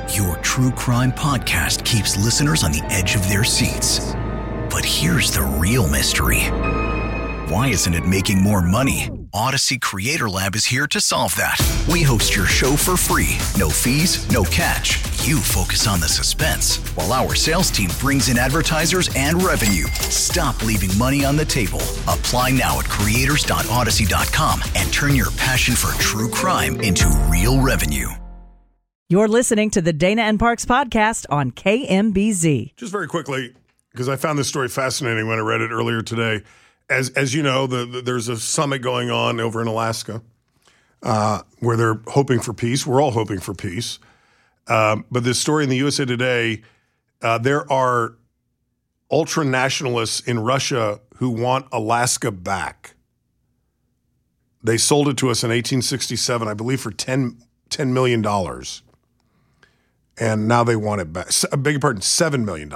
Your true crime podcast keeps listeners on the edge of their seats. But here's the real mystery. Why isn't it making more money? Odyssey Creator Lab is here to solve that. We host your show for free. No fees, no catch. You focus on the suspense, while our sales team brings in advertisers and revenue. Stop leaving money on the table. Apply now at creators.odyssey.com and turn your passion for true crime into real revenue. You're listening to the Dana and Parks podcast on KMBZ. Just very quickly, because I found this story fascinating when I read it earlier today. As you know, there's a summit going on over in Alaska where they're hoping for peace. We're all hoping for peace. But this story in the USA Today, there are ultra-nationalists in Russia who want Alaska back. They sold it to us in 1867, I believe, for $10 million. And now they want it back. I beg your pardon, $7 million.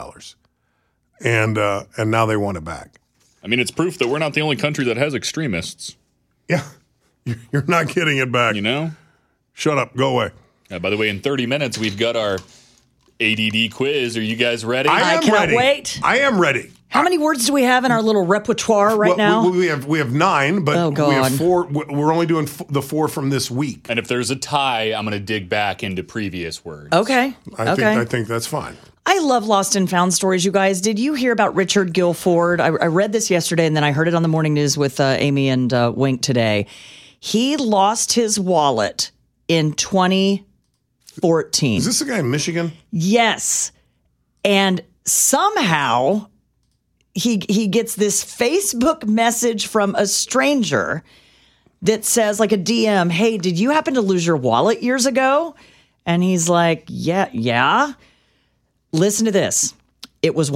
And now they want it back. I mean, it's proof that we're not the only country that has extremists. Yeah. You're not getting it back. You know? Shut up. Go away. By the way, in 30 minutes, we've got our ADD quiz. Are you guys ready? I cannot ready. wait. I am ready. How many words do we have in our little repertoire right now? We have 9, but God. we have 4. We're only doing the 4 from this week. And if there's a tie, I'm going to dig back into previous words. Okay. I think that's fine. I love lost and found stories, you guys. Did you hear about Richard Guilford? I read this yesterday, and then I heard it on the morning news with Amy and Wink today. He lost his wallet in 2014. Is this the guy in Michigan? Yes. And somehow he gets this Facebook message from a stranger that says, like a DM, hey, did you happen to lose your wallet years ago? And he's like, yeah. Listen to this. It was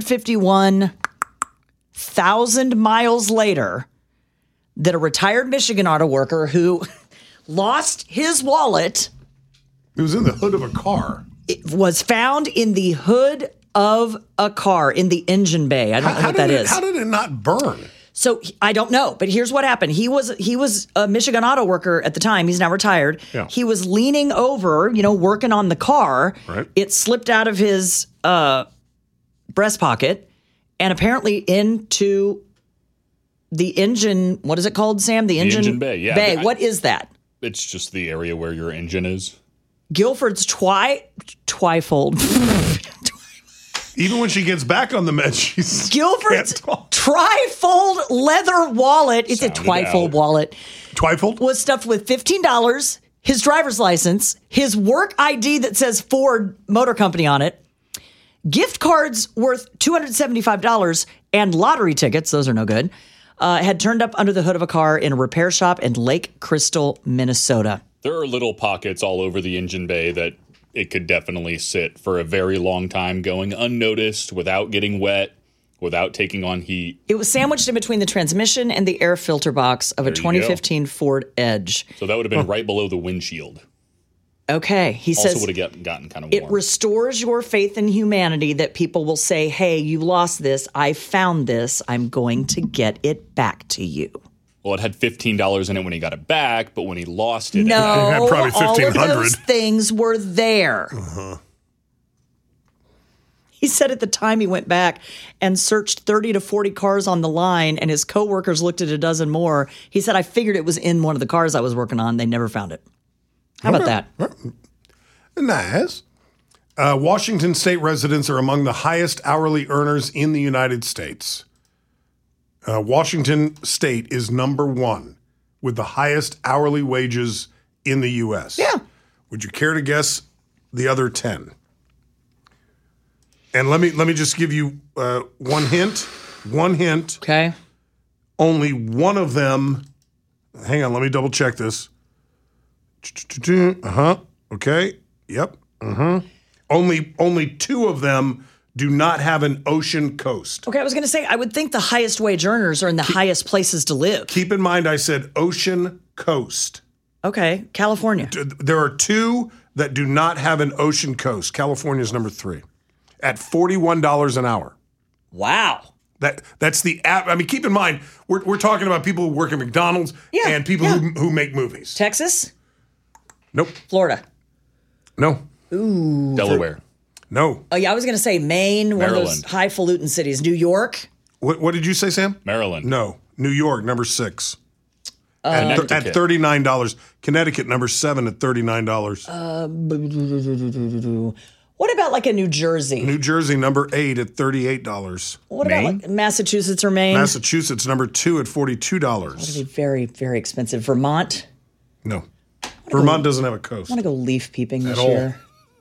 151,000 miles later that a retired Michigan auto worker who lost his wallet. It was in the hood of a car. It was found in the hood of a car in the engine bay. I don't know what that is. How did it not burn? So I don't know, but here's what happened. He was a Michigan auto worker at the time. He's now retired. Yeah. He was leaning over, working on the car. Right. It slipped out of his breast pocket and apparently into the engine. What is it called, Sam? The engine bay. Yeah. Bay. What is that? It's just the area where your engine is. Guilford's trifold. Even when she gets back on the med, she's Guilford's trifold leather wallet. It's a trifold wallet. Trifold? Was stuffed with $15, his driver's license, his work ID that says Ford Motor Company on it, gift cards worth $275, and lottery tickets, those are no good, had turned up under the hood of a car in a repair shop in Lake Crystal, Minnesota. There are little pockets all over the engine bay that it could definitely sit for a very long time going unnoticed without getting wet, without taking on heat. It was sandwiched in between the transmission and the air filter box of a 2015 Ford Edge. So that would have been right below the windshield. Okay. He also says would have gotten kind of warm. It restores your faith in humanity that people will say, hey, you lost this. I found this. I'm going to get it back to you. Well, it had $15 in it when he got it back, but when he lost it, no, it had probably all of $1,500. those things were there. Uh-huh. He said at the time he went back and searched 30 to 40 cars on the line, and his coworkers looked at a dozen more. He said, I figured it was in one of the cars I was working on. They never found it. How about that? Nice. Washington state residents are among the highest hourly earners in the United States. Washington state is number 1 with the highest hourly wages in the U.S. Yeah. Would you care to guess the other 10? And let me just give you one hint. One hint. Okay. Only one of them. Hang on, let me double check this. Okay. Yep. Only 2 of them do not have an ocean coast. Okay, I was going to say, I would think the highest wage earners are in the highest places to live. Keep in mind, I said ocean coast. Okay, California. There are 2 that do not have an ocean coast. California's number 3 at $41 an hour. Wow. That's the app. I mean, keep in mind, we're talking about people who work at McDonald's and people who make movies. Texas? Nope. Florida? No. Delaware. No. Oh, yeah, I was going to say Maine, one of those Maryland. highfalutin cities. New York? What did you say, Sam? Maryland. No. New York, number 6. Connecticut. At $39. Connecticut, number 7 at $39. What about like a New Jersey? New Jersey, number 8 at $38. What about Maine? like Massachusetts or Maine? Massachusetts, number 2 at $42. It'd be very, very expensive. Vermont? No. Vermont doesn't have a coast. I want to go leaf peeping this At all. year.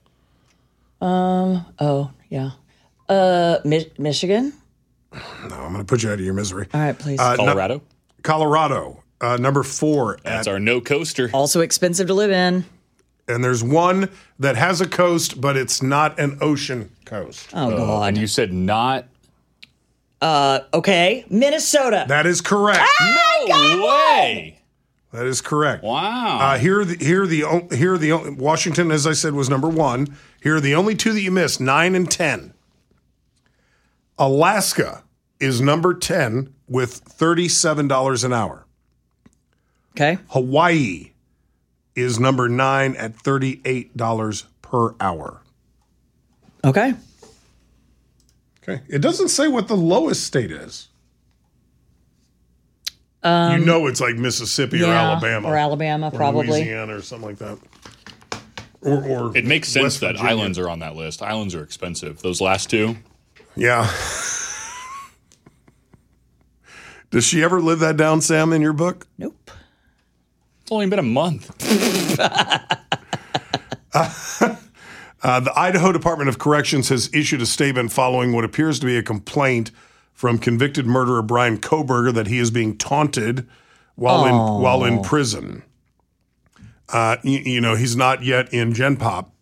Oh, yeah. Michigan? No, I'm going to put you out of your misery. All right, please. Colorado. Colorado, number 4 That's at, our no coaster. Also expensive to live in. and there's one that has a coast, but it's not an ocean coast. Oh, God. And you said not. Okay. Minnesota. That is correct. No way. That is correct. Wow. Here are the Washington, as I said, was number 1. Here are the only 2 that you missed, 9 and 10. Alaska is number 10 with $37 an hour. Okay. Hawaii is number 9 at $38 per hour. Okay. Okay. It doesn't say what the lowest state is. You know it's like Mississippi or Alabama. Or Alabama, or probably. Louisiana or something like that. Or It makes sense West that Virginia. islands are on that list. Islands are expensive. Those last 2. Yeah. Does she ever live that down, Sam, in your book? Nope. It's only been a month. The Idaho Department of Corrections has issued a statement following what appears to be a complaint from convicted murderer Brian Kohberger that he is being taunted while in prison. He's not yet in Gen Pop.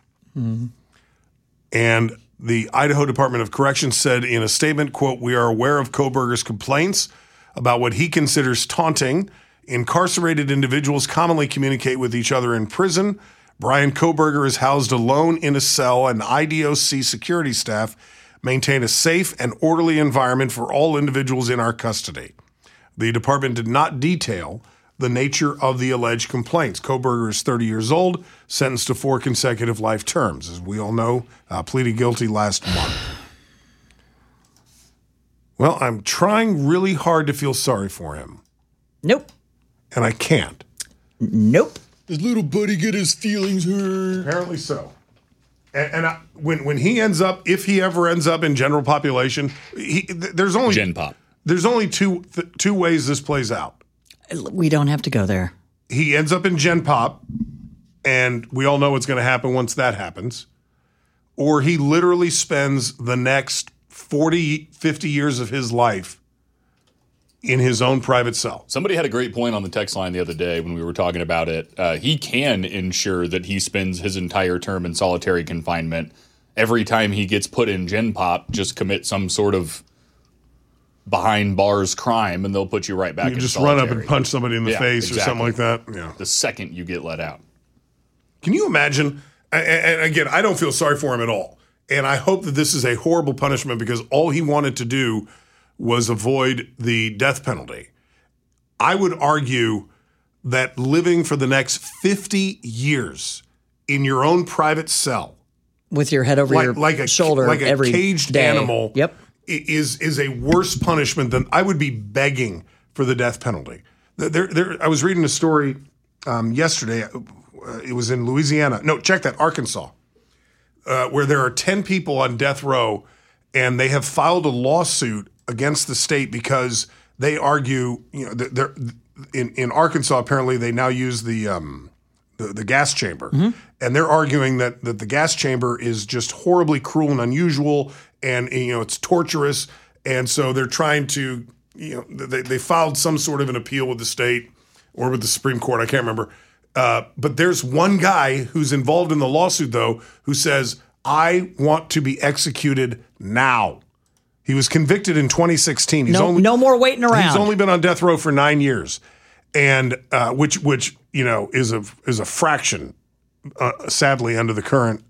And the Idaho Department of Corrections said in a statement, quote, "We are aware of Kohberger's complaints about what he considers taunting. Incarcerated individuals commonly communicate with each other in prison. Brian Kohberger is housed alone in a cell, and IDOC security staff maintain a safe and orderly environment for all individuals in our custody." The department did not detail the nature of the alleged complaints. Kohberger is 30 years old, sentenced to 4 consecutive life terms. As we all know, pleaded guilty last month. Well, I'm trying really hard to feel sorry for him, Nope. and I can't. Nope. His little buddy get his feelings hurt. Apparently so. When he ends up, if he ever ends up in general population, there's only Gen Pop. There's only two ways this plays out. We don't have to go there. He ends up in Gen Pop, and we all know what's going to happen once that happens. Or he literally spends the next 40, 50 years of his life in his own private cell. Somebody had a great point on the text line the other day when we were talking about it. He can ensure that he spends his entire term in solitary confinement. Every time he gets put in Gen Pop, just commit some sort of behind bars crime, and they'll put you right back You in just solitary. run up and punch somebody in the face or something like that. Yeah. The second you get let out. Can you imagine? And again, I don't feel sorry for him at all. And I hope that this is a horrible punishment because all he wanted to do was avoid the death penalty. I would argue that living for the next 50 years in your own private cell, With your head over your shoulder like a every caged day. animal, Yep. is a worse punishment than I would be begging for the death penalty. I was reading a story yesterday. It was in Louisiana. No, check that, Arkansas, where there are 10 people on death row, and they have filed a lawsuit against the state because they argue, they're in Arkansas. Apparently, they now use the gas chamber, and they're arguing that the gas chamber is just horribly cruel and unusual, and it's torturous, and so they're trying to, they filed some sort of an appeal with the state or with the Supreme Court. I can't remember. But there's one guy who's involved in the lawsuit, though, who says, "I want to be executed now." He was convicted in 2016. No more waiting around. He's only been on death row for 9 years, and which is a fraction, sadly, under the current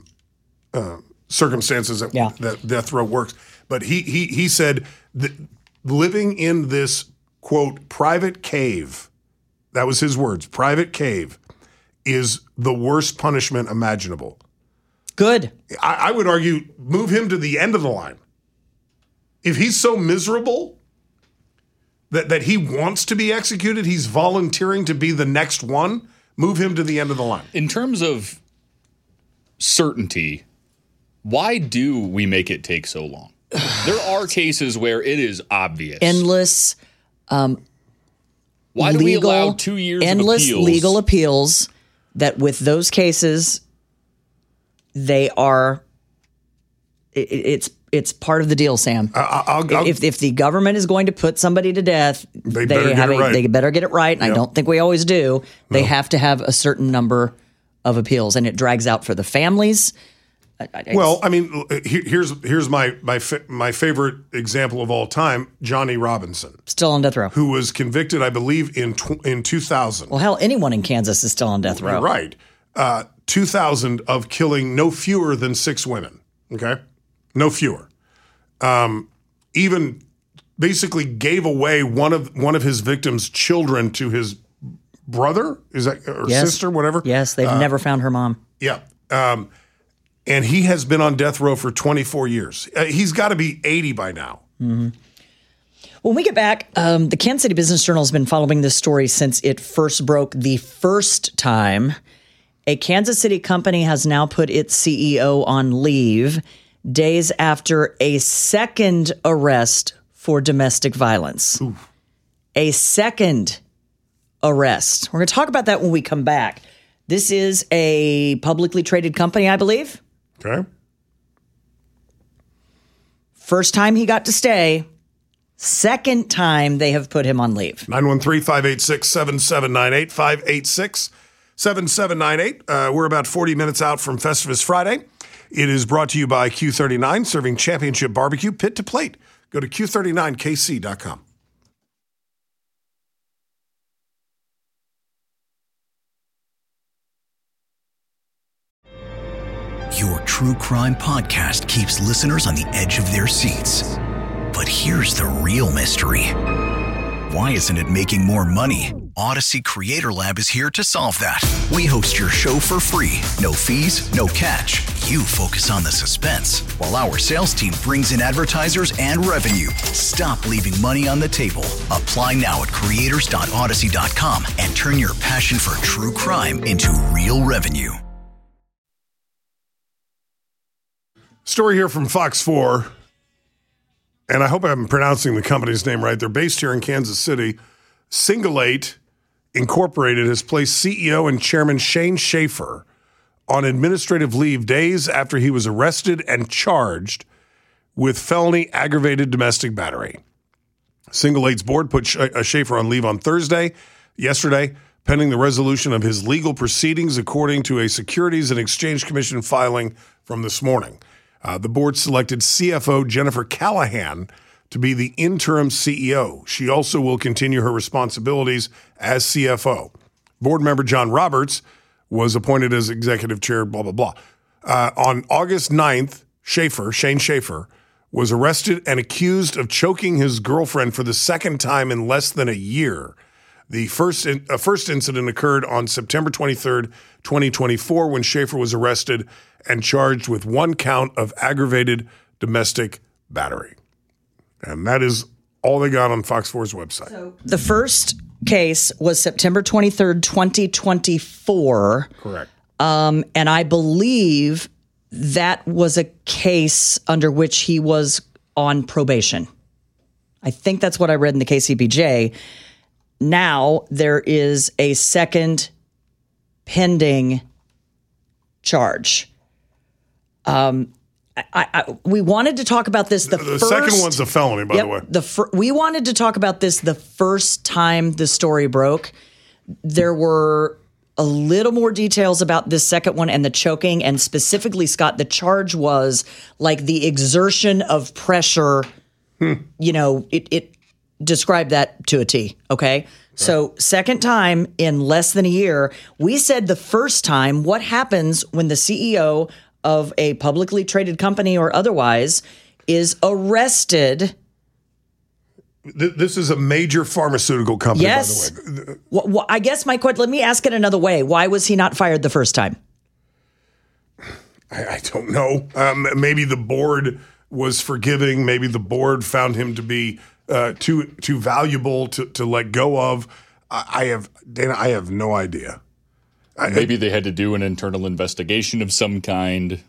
circumstances that death row works. But he said that living in this, quote, private cave, that was his words, private cave, is the worst punishment imaginable. Good. I would argue move him to the end of the line. If he's so miserable that he wants to be executed, he's volunteering to be the next one, move him to the end of the line. In terms of certainty, why do we make it take so long? There are cases where it is obvious. Endless. Why do we allow 2 years of endless appeals? legal appeals that with those cases, they are, it's part of the deal, Sam. If the government is going to put somebody to death, they better get it right. And I don't think we always do. They have to have a certain number of appeals, and it drags out for the families. Well, I mean, here's my favorite example of all time: Johnny Robinson, still on death row, who was convicted, I believe, in 2000. Well, hell, anyone in Kansas is still on death row, right? 2000 of killing no fewer than 6 women. Okay, no fewer. Even basically gave away one of his victims' children to his brother, sister, whatever. Yes, they've never found her mom. Yeah. And he has been on death row for 24 years. He's got to be 80 by now. Mm-hmm. When we get back, the Kansas City Business Journal has been following this story since it first broke the first time. A Kansas City company has now put its CEO on leave days after a second arrest for domestic violence. Ooh. A second arrest. We're going to talk about that when we come back. This is a publicly traded company, I believe. Okay. First time he got to stay. Second time they have put him on leave. 913-586-7798, 586-7798. We're about 40 minutes out from Festivus Friday. It is brought to you by Q39, serving championship barbecue pit to plate. Go to Q39KC.com. Your true crime podcast keeps listeners on the edge of their seats. But here's the real mystery. Why isn't it making more money? Odyssey Creator Lab is here to solve that. We host your show for free. No fees, no catch. You focus on the suspense, while our sales team brings in advertisers and revenue. Stop leaving money on the table. Apply now at creators.odyssey.com and turn your passion for true crime into real revenue. Story here from Fox 4, and I hope I'm pronouncing the company's name right. They're based here in Kansas City. Single8 Incorporated has placed CEO and Chairman Shane Schaefer on administrative leave days after he was arrested and charged with felony aggravated domestic battery. Single8's board put Schaefer on leave on yesterday, pending the resolution of his legal proceedings, according to a Securities and Exchange Commission filing from this morning. The board selected CFO Jennifer Callahan to be the interim CEO. She also will continue her responsibilities as CFO. Board member John Roberts was appointed as executive chair, blah, blah, blah. On August 9th, Shane Schaefer, was arrested and accused of choking his girlfriend for the second time in less than a year. The first incident occurred on September 23rd, 2024, when Schaefer was arrested and charged with 1 count of aggravated domestic battery. And that is all they got on Fox 4's website. So the first case was September 23rd, 2024. Correct. And I believe that was a case under which he was on probation. I think that's what I read in the KCBJ. Now there is a second pending charge. We wanted to talk about this. The second one's a felony, by the way. We wanted to talk about this the first time the story broke. There were a little more details about this second one and the choking, and specifically, Scott, the charge was like the exertion of pressure. You know, it described that to a T. Okay. So second time in less than a year. We said the first time, what happens when the CEO of a publicly traded company or otherwise is arrested? This is a major pharmaceutical company, yes. by the way. Well, I guess my question, let me ask it another way. Why was he not fired the first time? I don't know. Maybe the board was forgiving. Maybe the board found him to be too valuable to let go of. Dana, I have no idea. Maybe they had to do an internal investigation of some kind.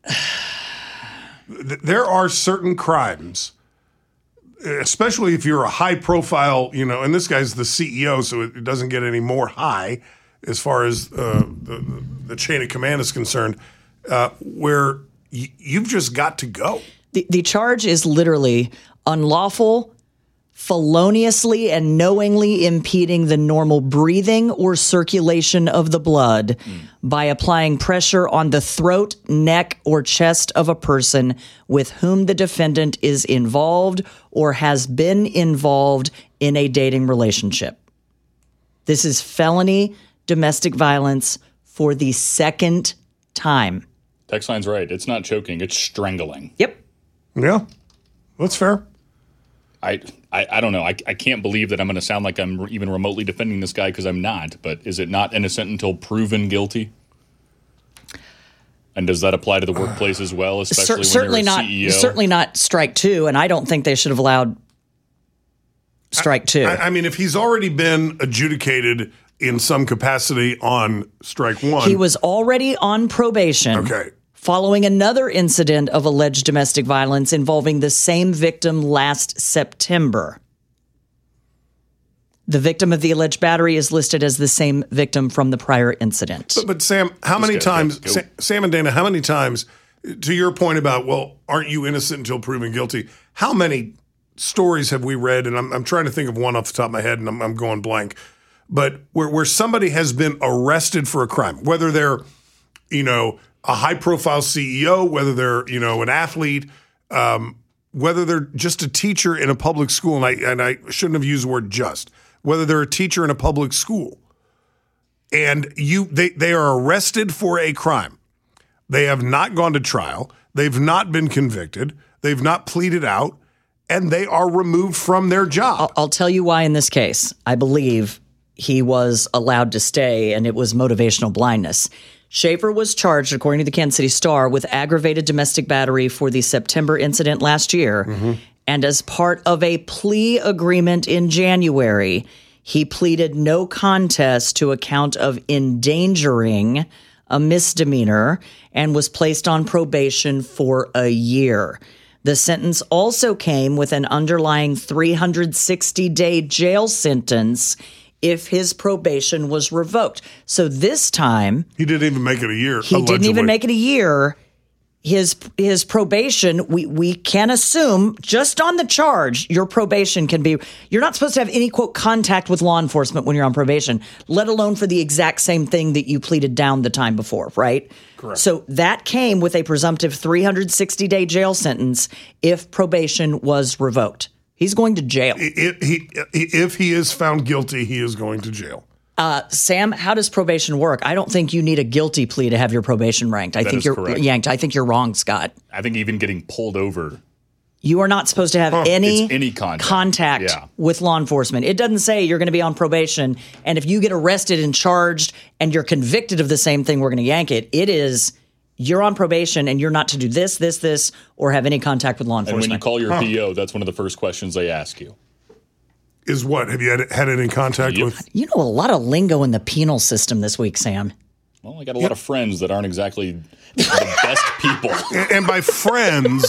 There are certain crimes, especially if you're a high profile, and this guy's the CEO, so it doesn't get any more high as far as the chain of command is concerned, where you've just got to go. The charge is literally unlawful, feloniously and knowingly impeding the normal breathing or circulation of the blood by applying pressure on the throat, neck, or chest of a person with whom the defendant is involved or has been involved in a dating relationship. This is felony domestic violence for the second time. Text line's right. It's not choking. It's strangling. Yep. Yeah, that's fair. I don't know. I can't believe that I'm going to sound like I'm even remotely defending this guy because I'm not. But is it not innocent until proven guilty? And does that apply to the workplace as well, especially certainly when you're a not, CEO? Certainly not strike two, and I don't think they should have allowed strike two. I mean, if he's already been adjudicated in some capacity on strike one. He was already on probation. Okay. Following another incident of alleged domestic violence involving the same victim last September. The victim of the alleged battery is listed as the same victim from the prior incident. But Sam, how many times, Sam and Dana, how many times, to your point about, well, aren't you innocent until proven guilty? How many stories have we read? And I'm trying to think of one off the top of my head, and I'm going blank. But where somebody has been arrested for a crime, whether they're, a high-profile CEO, whether they're, an athlete, whether they're just a teacher in a public school, and I shouldn't have used the word just, whether they're a teacher in a public school, and they are arrested for a crime. They have not gone to trial. They've not been convicted. They've not pleaded out, and they are removed from their job. I'll tell you why in this case. I believe he was allowed to stay, and it was motivational blindness. Schaefer was charged, according to the Kansas City Star, with aggravated domestic battery for the September incident last year. Mm-hmm. And as part of a plea agreement in January, he pleaded no contest to a count of endangering a misdemeanor and was placed on probation for a year. The sentence also came with an underlying 360-day jail sentence if his probation was revoked. So this time... He didn't even make it a year, He didn't even make it a year. His probation, we can assume, just on the charge, your probation can be... You're not supposed to have any, quote, contact with law enforcement when you're on probation, let alone for the exact same thing that you pleaded down the time before, right? Correct. So that came with a presumptive 360-day jail sentence if probation was revoked. He's going to jail. If he is found guilty, he is going to jail. Sam, how does probation work? I don't think you need a guilty plea to have your probation ranked. I think you're correct. yanked. I think you're wrong, Scott. I think even getting pulled over. You are not supposed to have any contact with law enforcement. It doesn't say you're going to be on probation, and if you get arrested and charged and you're convicted of the same thing, we're going to yank it. It is... You're on probation, and you're not to do this, or have any contact with law enforcement. And when you call your PO, that's one of the first questions they ask you. Is what? Have you had any contact with? You know a lot of lingo in the penal system this week, Sam. Well, I got a lot of friends that aren't exactly the best people. And by friends,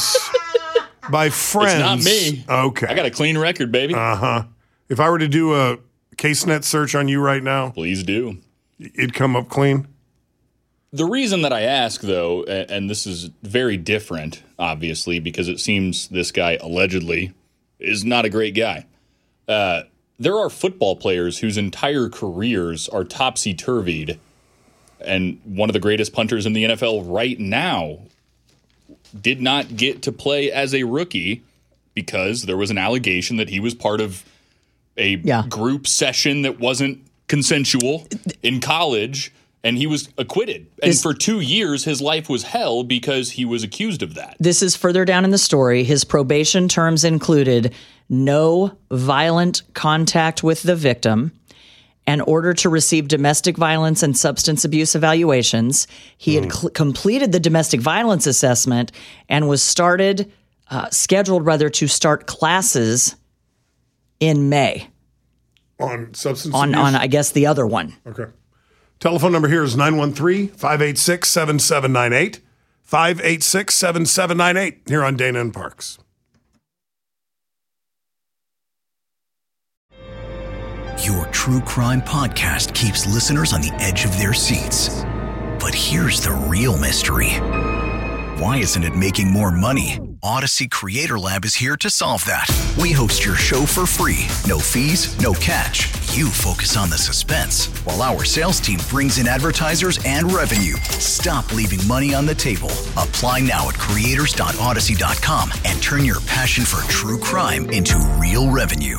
It's not me. Okay. I got a clean record, baby. Uh-huh. If I were to do a CaseNet search on you right now, Please do. It'd come up clean. The reason that I ask, though, and this is very different, obviously, because it seems this guy allegedly is not a great guy. There are football players whose entire careers are topsy-turvied, and one of the greatest punters in the NFL right now did not get to play as a rookie because there was an allegation that he was part of a group session that wasn't consensual in college. And he was acquitted. And for 2 years, his life was hell because he was accused of that. This is further down in the story. His probation terms included no violent contact with the victim in order to receive domestic violence and substance abuse evaluations. He had completed the domestic violence assessment and was scheduled to start classes in May. On substance on, abuse? on, I guess, the other one. Okay. Telephone number here is 913-586-7798. 586-7798 here on Dana and Parks. Your true crime podcast keeps listeners on the edge of their seats. But here's the real mystery. Why isn't it making more money? Odyssey Creator Lab is here to solve that. We host your show for free. No fees, no catch. You focus on the suspense, while our sales team brings in advertisers and revenue. Stop leaving money on the table. Apply now at creators.odyssey.com and turn your passion for true crime into real revenue.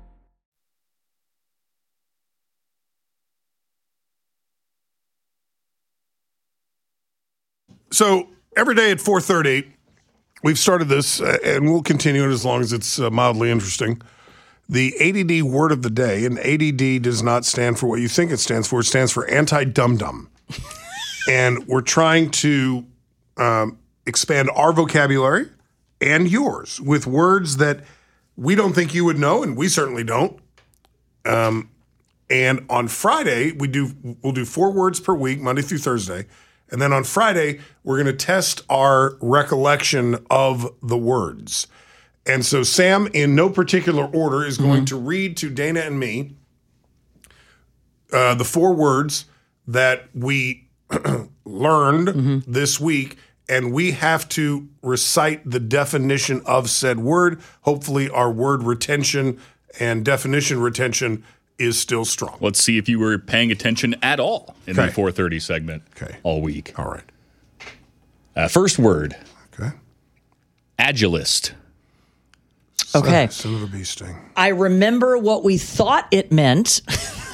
So every day at 4:30, we've started this, and we'll continue it as long as it's mildly interesting. The ADD word of the day, and ADD does not stand for what you think it stands for. It stands for anti-dum-dum. And we're trying to expand our vocabulary and yours with words that we don't think you would know, and we certainly don't. And on Friday, we'll do 4 words per week, Monday through Thursday. And then on Friday, we're going to test our recollection of the words. And so Sam, in no particular order, is going to read to Dana and me the 4 words that we learned this week, and we have to recite the definition of said word. Hopefully our word retention and definition retention is still strong. Let's see if you were paying attention at all in the 4:30 segment all week. All right. First word. Okay. Agilist. Okay. Son of a bee sting. I remember what we thought it meant.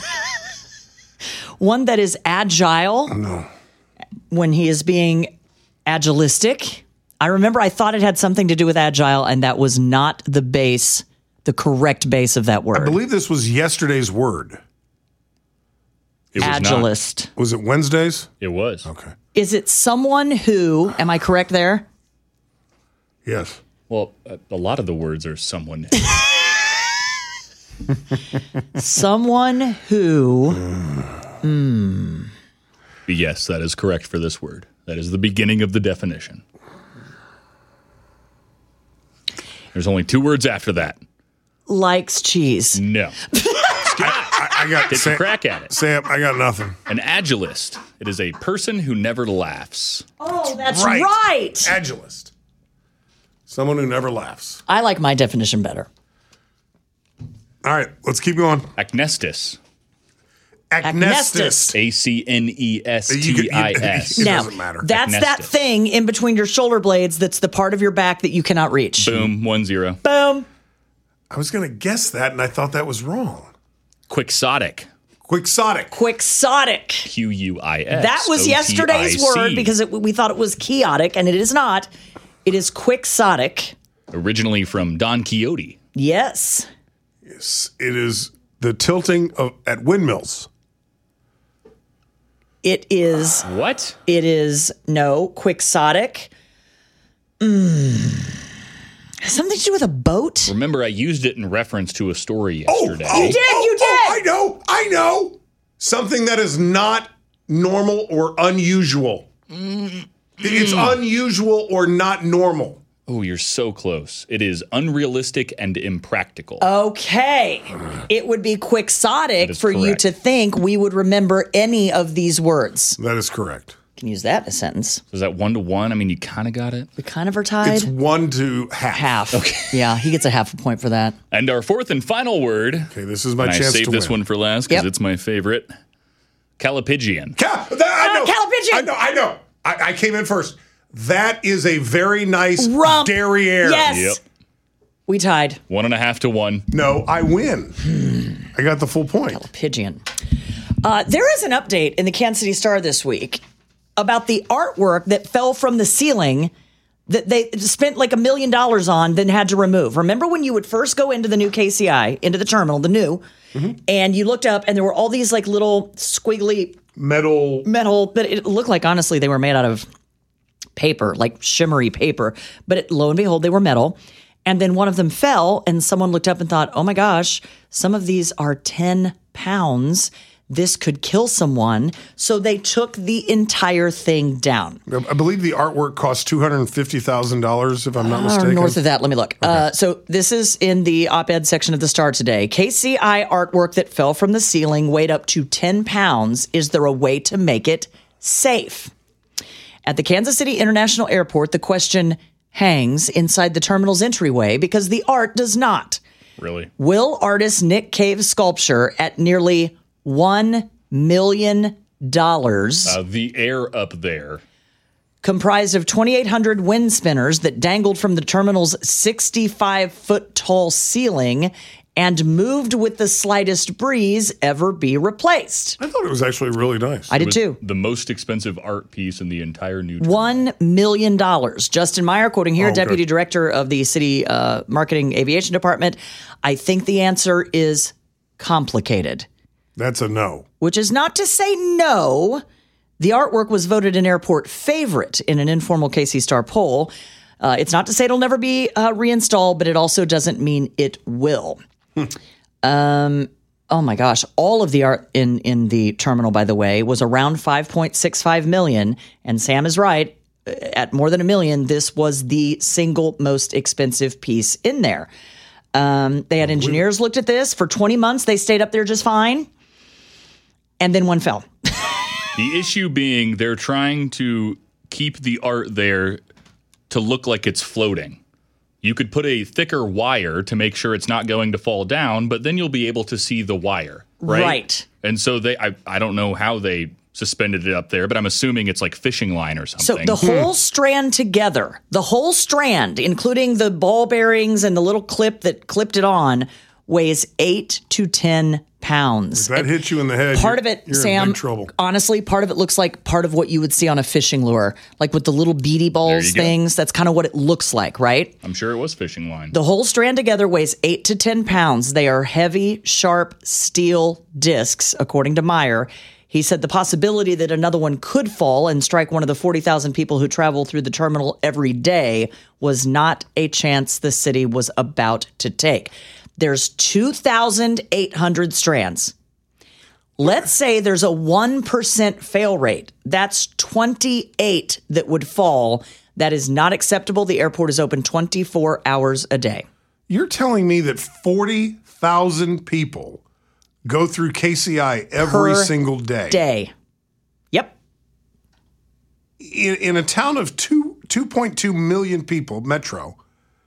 One that is agile when he is being agilistic. I remember I thought it had something to do with agile, and that was not the correct base of that word. I believe this was yesterday's word. It was Agilist. not. Was it Wednesday's? It was. Okay. Is it someone who, am I correct there? Yes. Well, a lot of the words are someone. Someone who. Yes, that is correct for this word. That is the beginning of the definition. There's only 2 words after that. Likes cheese. No. I got Take a crack at it. Sam, I got nothing. An agilist. It is a person who never laughs. Oh, that's right. Agilist. Someone who never laughs. I like my definition better. All right, let's keep going. Acnestis. Acnestis. ACNESTIS. It Now, doesn't matter. that's that Acnestis. thing in between your shoulder blades that's the part of your back that you cannot reach. Boom. 1-0. Boom. I was going to guess that, and I thought that was wrong. Quixotic. Quixotic. Quixotic. QUIS. That was yesterday's word because we thought it was chaotic, and it is not. It is quixotic. Originally from Don Quixote. Yes. Yes, it is the tilting at windmills. It is. What? It is, no, quixotic. Something to do with a boat? Remember, I used it in reference to a story yesterday. You did. I know. Something that is not normal or unusual. It's unusual or not normal. Oh, you're so close. It is unrealistic and impractical. Okay. It would be quixotic is for you correct. to think we would remember any of these words. That is correct. Can use that in a sentence. Is that 1-1? I mean, you kind of got it. We kind of are tied. It's 1 to half. Half. Yeah, he gets a half a point for that. And our fourth and final word. Okay, this is my And I chance saved to this win. one for last because Yep. it's my favorite. Calipigian. I know. Calipigian. I know. I came in first. That is a very nice Rump. derriere. Yes. Yep. We tied. 1.5 to 1. No, I win. I got the full point. Pigeon. There is an update in the Kansas City Star this week about the artwork that fell from the ceiling that they spent like $1 million on, then had to remove. Remember when you would first go into the new KCI, into the terminal, the new, and you looked up and there were all these like little squiggly Metal, but it looked like, honestly, they were made out of paper, like shimmery paper. But lo and behold, they were metal. And then one of them fell, and someone looked up and thought, oh my gosh, some of these are 10 pounds. This could kill someone. So they took the entire thing down. I believe the artwork cost $250,000, if I'm not mistaken. North of that, let me look. Okay. So this is in the op-ed section of the Star today. KCI artwork that fell from the ceiling weighed up to 10 pounds. Is there a way to make it safe? At the Kansas City International Airport, the question hangs inside the terminal's entryway because the art does not. Really? Will artist Nick Cave's sculpture at nearly $1 million. The air up there. Comprised of 2,800 wind spinners that dangled from the terminal's 65-foot-tall ceiling and moved with the slightest breeze, ever be replaced. I thought it was actually really nice. I did too. The most expensive art piece in the entire new $1 million. Justin Meyer, quoting here, Deputy Director of the City Marketing Aviation Department. I think the answer is complicated. That's a no. Which is not to say no. The artwork was voted an airport favorite in an informal KC Star poll. It's not to say it'll never be reinstalled, but it also doesn't mean it will. Oh my gosh. All of the art in the terminal, by the way, was around $5.65 million. And Sam is right. At more than $1 million, this was the single most expensive piece in there. They had engineers looked at this. For 20 months, they stayed up there just fine. And then one fell. The issue being they're trying to keep the art there to look like it's floating. You could put a thicker wire to make sure it's not going to fall down, but then you'll be able to see the wire, right? Right. And so I don't know how they suspended it up there, but I'm assuming it's like fishing line or something. So the whole strand together, including the ball bearings and the little clip that clipped it on, weighs 8 to 10 pounds. If that hits you in the head, part of it, you're Sam, in big trouble. Honestly, part of it looks like part of what you would see on a fishing lure, like with the little beady balls things. That's kind of what it looks like, right? I'm sure it was fishing line. The whole strand together weighs 8 to 10 pounds. They are heavy, sharp steel discs, according to Meyer. He said the possibility that another one could fall and strike one of the 40,000 people who travel through the terminal every day was not a chance the city was about to take. There's 2,800 strands. Let's say there's a 1% fail rate. That's 28 that would fall. That is not acceptable. The airport is open 24 hours a day. You're telling me that 40,000 people go through KCI every single day? Yep. In a town of 2.2 million people, metro,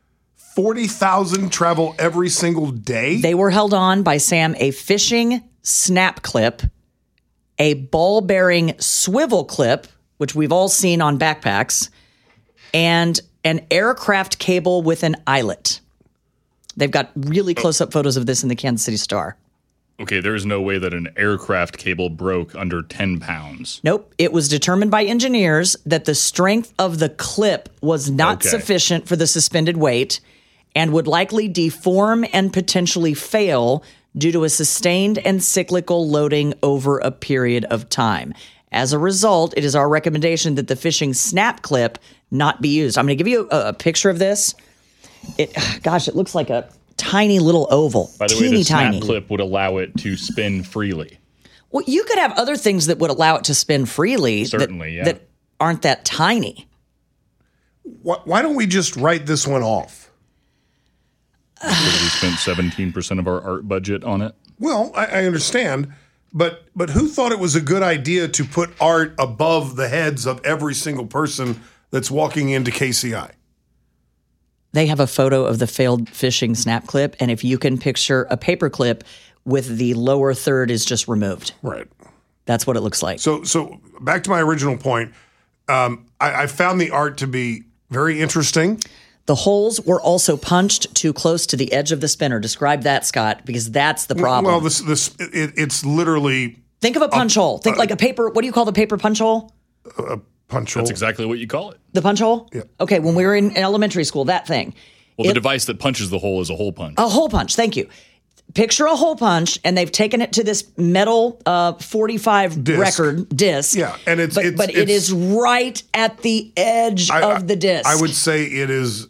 40,000 travel every single day? They were held on by, Sam, a fishing snap clip, a ball-bearing swivel clip, which we've all seen on backpacks, and an aircraft cable with an eyelet. They've got really close-up photos of this in the Kansas City Star. Okay, there's no way that an aircraft cable broke under 10 pounds. Nope. It was determined by engineers that the strength of the clip was not sufficient for the suspended weight and would likely deform and potentially fail due to a sustained and cyclical loading over a period of time. As a result, it is our recommendation that the fishing snap clip not be used. I'm going to give you a picture of this. It looks like a tiny little oval. By the way, the snap clip would allow it to spin freely. Well, you could have other things that would allow it to spin freely. Certainly, that aren't that tiny. Why don't we just write this one off? Because we spent 17% of our art budget on it. Well, I understand, but who thought it was a good idea to put art above the heads of every single person that's walking into KCI? They have a photo of the failed fishing snap clip, and if you can picture a paper clip with the lower third is just removed. Right. That's what it looks like. So back to my original point, I found the art to be very interesting. The holes were also punched too close to the edge of the spinner. Describe that, Scott, because that's the problem. Well, it's literally... Think of a punch hole. Think like a paper... What do you call the paper punch hole? A Punch hole. That's exactly what you call it. The punch hole? Yeah. Okay, when we were in elementary school, that thing. Well, the device that punches the hole is a hole punch. A hole punch, thank you. Picture a hole punch, and they've taken it to this metal 45 record disc. Yeah, and it is right at the edge of the disc. I would say it is,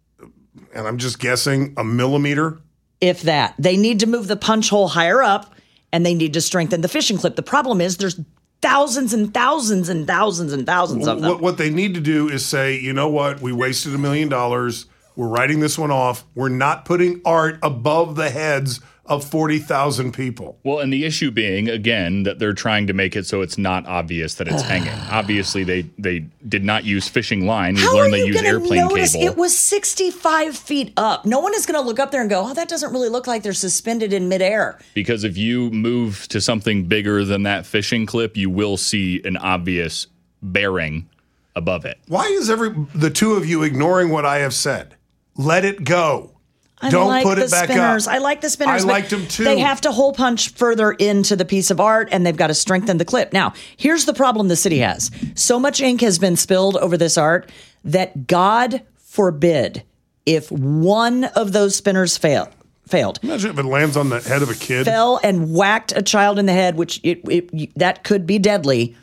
and I'm just guessing, a millimeter. If that. They need to move the punch hole higher up, and they need to strengthen the fishing clip. The problem is there's thousands and thousands and thousands and thousands of them. What they need to do is say, you know what, we wasted $1 million. We're writing this one off. We're not putting art above the heads of 40,000 people. Well, and the issue being, again, that they're trying to make it so it's not obvious that it's hanging. Obviously, they did not use fishing line. We've learned they use airplane cable. It was 65 feet up. No one is going to look up there and go, oh, that doesn't really look like they're suspended in midair. Because if you move to something bigger than that fishing clip, you will see an obvious bearing above it. Why is the two of you ignoring what I have said? Let it go. Don't put it back up. I like the spinners. I liked them too. They have to hole punch further into the piece of art, and they've got to strengthen the clip. Now, here's the problem the city has. So much ink has been spilled over this art that God forbid if one of those spinners failed. Imagine if it lands on the head of a kid. Fell and whacked a child in the head, which that could be deadly.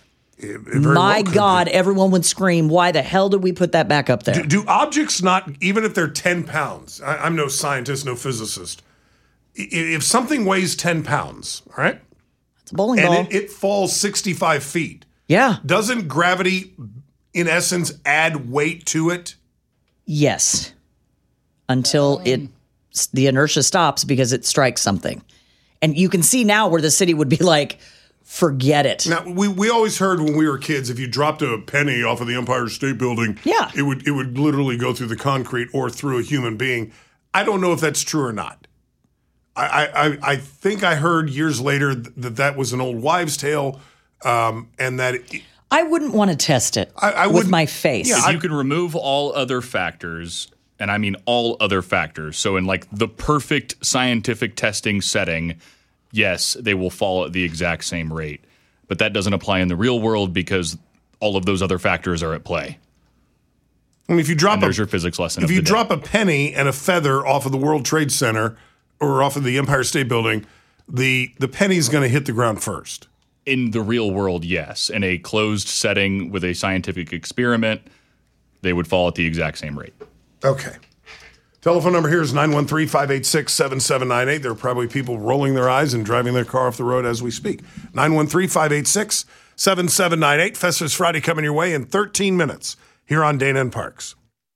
My God, everyone would scream, why the hell did we put that back up there? Do objects not, even if they're 10 pounds, I'm no scientist, no physicist. If something weighs 10 pounds, all right? It's a bowling ball. And it falls 65 feet. Yeah. Doesn't gravity, in essence, add weight to it? Yes. Until the inertia stops because it strikes something. And you can see now where the city would be like, forget it. Now, we always heard when we were kids, if you dropped a penny off of the Empire State Building, it would literally go through the concrete or through a human being. I don't know if that's true or not. I think I heard years later that was an old wives' tale, and that I wouldn't want to test it with my face. Yeah, if you can remove all other factors, and I mean all other factors, so in like the perfect scientific testing setting, yes, they will fall at the exact same rate. But that doesn't apply in the real world because all of those other factors are at play. I mean, if you drop there's your physics lesson. If you drop a penny and a feather off of the World Trade Center or off of the Empire State Building, the penny's going to hit the ground first. In the real world, yes. In a closed setting with a scientific experiment, they would fall at the exact same rate. Okay. Telephone number here is 913-586-7798. There are probably people rolling their eyes and driving their car off the road as we speak. 913-586-7798. Festivus Friday coming your way in 13 minutes here on Dana and Parks.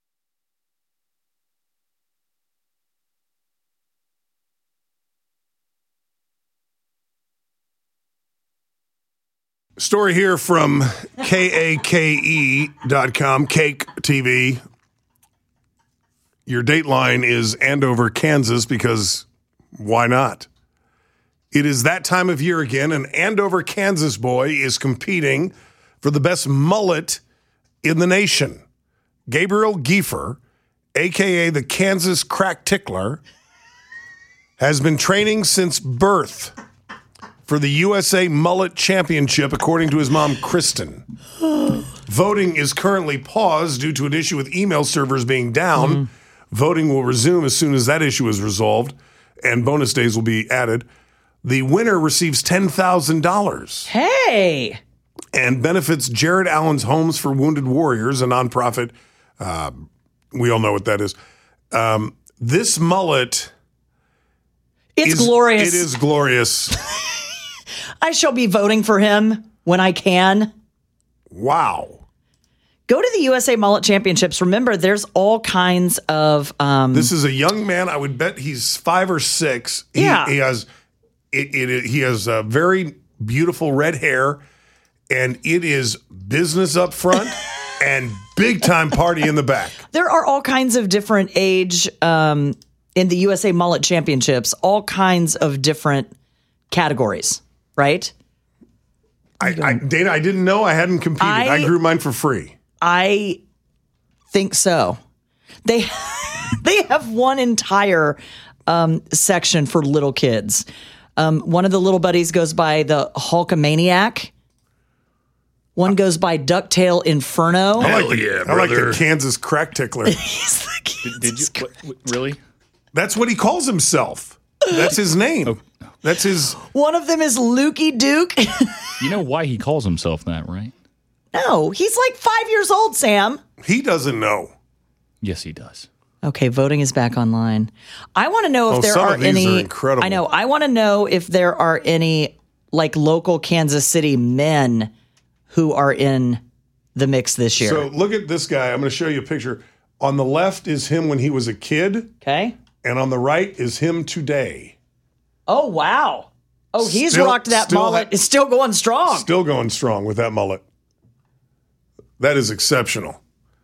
Story here from KAKE.com, Cake TV. Your dateline is Andover, Kansas, because why not? It is that time of year again. An Andover, Kansas boy is competing for the best mullet in the nation. Gabriel Giefer, a.k.a. the Kansas Crack Tickler, has been training since birth for the USA Mullet Championship, according to his mom, Kristen. Voting is currently paused due to an issue with email servers being down. Voting will resume as soon as that issue is resolved, and bonus days will be added. The winner receives $10,000. Hey! And benefits Jared Allen's Homes for Wounded Warriors, a nonprofit. We all know what that is. This mullet... It's glorious. It is glorious. I shall be voting for him when I can. Wow. Go to the USA Mullet Championships. Remember, there's all kinds of... This is a young man. I would bet he's 5 or 6. He has very beautiful red hair, and it is business up front and big-time party in the back. There are all kinds of different age in the USA Mullet Championships, all kinds of different categories, right? Dana, I didn't know I hadn't competed. I grew mine for free. I think so. They have one entire section for little kids. One of the little buddies goes by the Hulkamaniac. One goes by Ducktail Inferno. I Hell yeah, like brother. the Kansas crack tickler. He's the Did you really? That's what he calls himself. That's his name. Oh. That's his. One of them is Lukey Duke. You know why he calls himself that, right? No, he's like 5 years old, Sam. He doesn't know. Yes, he does. Okay, voting is back online. I want to know if there some are of these any. are incredible. I know. I want to know if there are any like local Kansas City men who are in the mix this year. So look at this guy. I'm going to show you a picture. On the left is him when he was a kid, okay. and on the right is him today. Oh wow. Oh, he's Still- rocked that still mullet. ha- It's still going strong. Still going strong with that mullet. That is exceptional.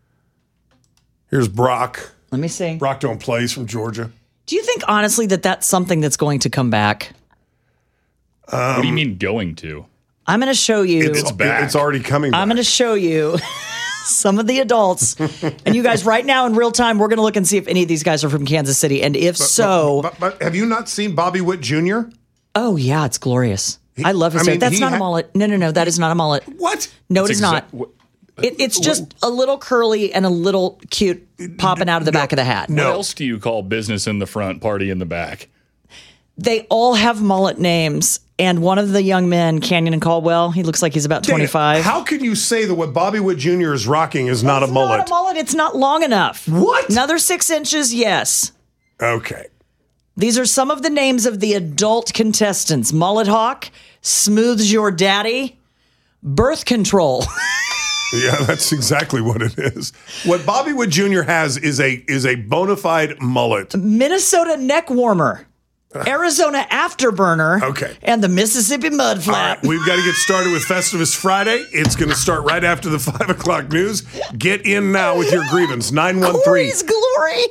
Here's Brock. Let me see. Brock don't play. He's from Georgia. Do you think honestly that that's something that's going to come back? What do you mean going to? I'm going to show you. It's back. It's already coming back. I'm going to show you some of the adults. And you guys, right now in real time, we're going to look and see if any of these guys are from Kansas City. And if so, But have you not seen Bobby Witt Jr.? oh, yeah, it's glorious. I love his I hair. mean, That's he not a had- mullet. No, that is not a mullet. What? No, it is not. What It's just a little curly and a little cute popping out of the back of the hat. else do you call business in the front, party in the back? They all have mullet names. And one of the young men, Canyon and Caldwell, he looks like he's about 25. How can you say that what Bobby Witt Jr. is rocking is not a It's mullet? not a mullet. It's not long enough. What? Another 6 inches, yes. Okay. These are some of the names of the adult contestants. Mullet Hawk, Smooth's Your Daddy, Birth Control. Yeah, that's exactly what it is. What Bobby Witt Jr. has is a bona fide mullet. Minnesota Neck Warmer, Arizona Afterburner, Okay. and the Mississippi Mud All Flap. right, we've got to get started with Festivus Friday. It's going to start right after the 5 o'clock news. Get in now with your grievance. 913 Corey's Glory.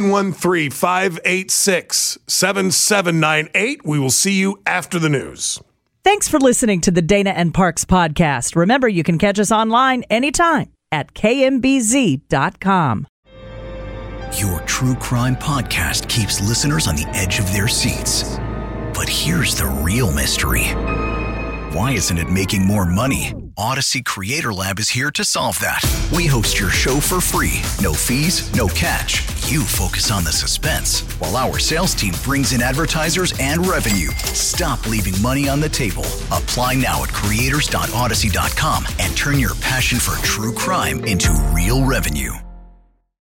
913-586-7798. We will see you after the news. Thanks for listening to the Dana and Parks podcast. Remember, you can catch us online anytime at kmbz.com. Your true crime podcast keeps listeners on the edge of their seats. But here's the real mystery. Why isn't it making more money? Odyssey Creator Lab is here to solve that. We host your show for free. No fees, no catch. You focus on the suspense, while our sales team brings in advertisers and revenue. Stop leaving money on the table. Apply now at creators.odyssey.com and turn your passion for true crime into real revenue.